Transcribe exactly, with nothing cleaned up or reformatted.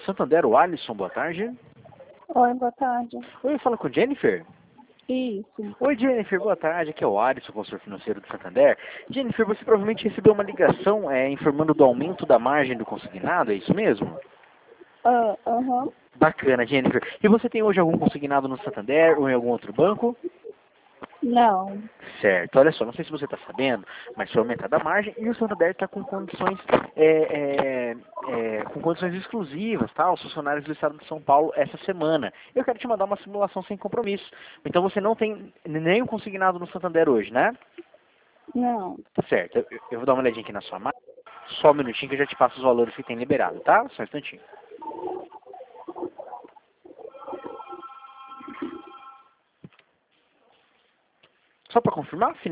Santander, o Alisson, boa tarde. Oi, boa tarde. Oi, fala com Jennifer. Isso. Oi, Jennifer, boa tarde. Aqui é o Alisson, consultor financeiro do Santander. Jennifer, você provavelmente recebeu uma ligação é, informando do aumento da margem do consignado, é isso mesmo? Ah, aham. Bacana, Jennifer. E você tem hoje algum consignado no Santander ou em algum outro banco? Não. Certo, olha só, não sei se você está sabendo, mas foi aumentada a margem e o Santander está com condições é, é, é, com condições exclusivas, tá? Os funcionários do Estado de São Paulo essa semana. Eu quero te mandar uma simulação sem compromisso. Então você não tem nenhum consignado no Santander hoje, né? Não. Certo, eu, eu vou dar uma olhadinha aqui na sua máquina. Só um minutinho que eu já te passo os valores que tem liberado, tá? Só um instantinho. Só para confirmar,